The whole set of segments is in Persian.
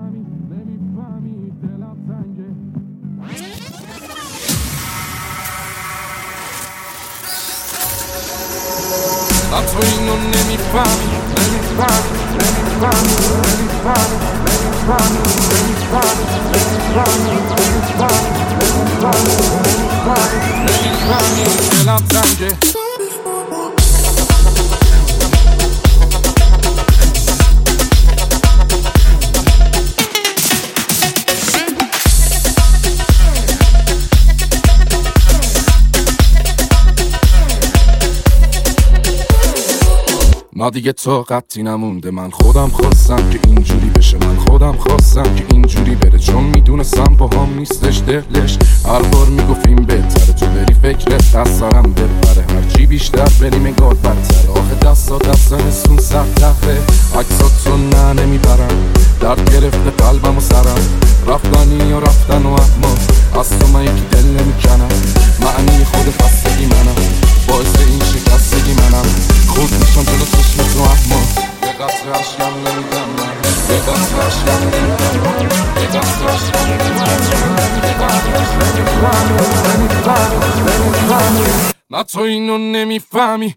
نمیفهمی دلم تنگه. تو اینو نمیفهمی دلم تنگه. ما دیگه طاقتی نمونده، من خودم خواستم که اینجوری بشه، من خودم خواستم که اینجوری بره، چون میدونستم با هم نیستش دلش. هر بار میگفتیم بهتره تو بری فکرت از سرم بپره، هرچی بیشتر بریم انگار بدتره. آخه دستن سون سطحه، عکساتو نه نمیبرم، درد گرفته قلبم و سرم، رفتنی یا رفتن و اما از تو من یکی دل نمیکنم. معنی خود خستگی منم، باعث این شکستگی منم، خود میشم جلو چشم تو اما یه قطره عشقم نمیدم من، یه قطره عشقم نمیدم من، یه قطره عشقم نمیدم. نه تو اینو نمیفهمی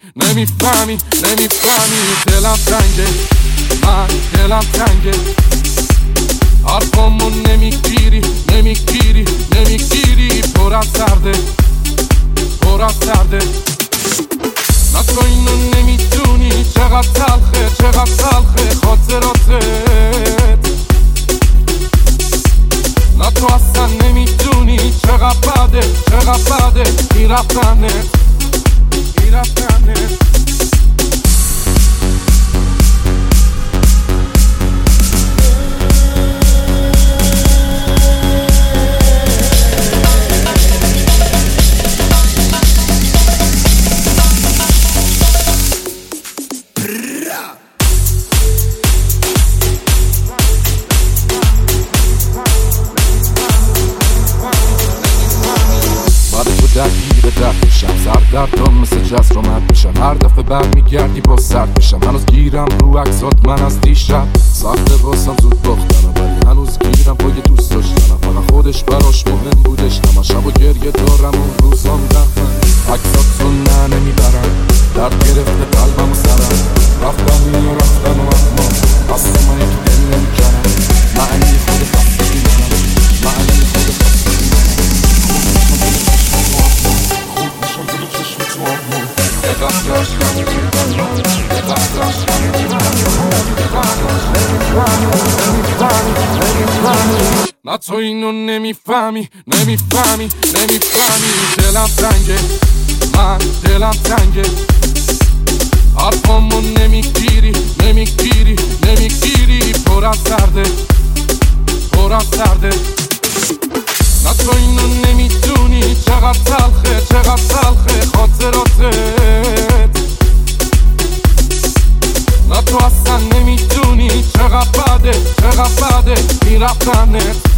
دلم تنگه، من دلم تنگه. حرفامو نمیگیری پر از درده. نه تو اینو نمیدونی چقدر تلخه خاطراتت. نه تو اصلا نمیدونی چقدر بده میرفتنت. درد بشم، سر دردم مثل جز رو مد بشم، هر دفعه برمیگردی با سرد بشم. هنوز گیرم رو عکسات من از دیشب، سخته واسم زود باختنم، ولی هنوز گیرم پای دوست داشتنم. فقط خودش براش مهم بودش، همه شب و گریه دارم اون روزام رفتن. عکساتو نه نمیبرم، درد گرفته قلبم و سرم، رفتن و اما از تو من یکی دل نمیکنم. معنی خود خستگی منم، معنی خود خستگی منم. نه تو اینو نمیفهمی دلم تنگه، من دلم تنگه. حرفامو نمیگیری پر از درده. نه تو اینو نمیدونی چقدر تلخه خاطراتت. نه تو اصلا نمیدونی چقدر بده میرفتنت.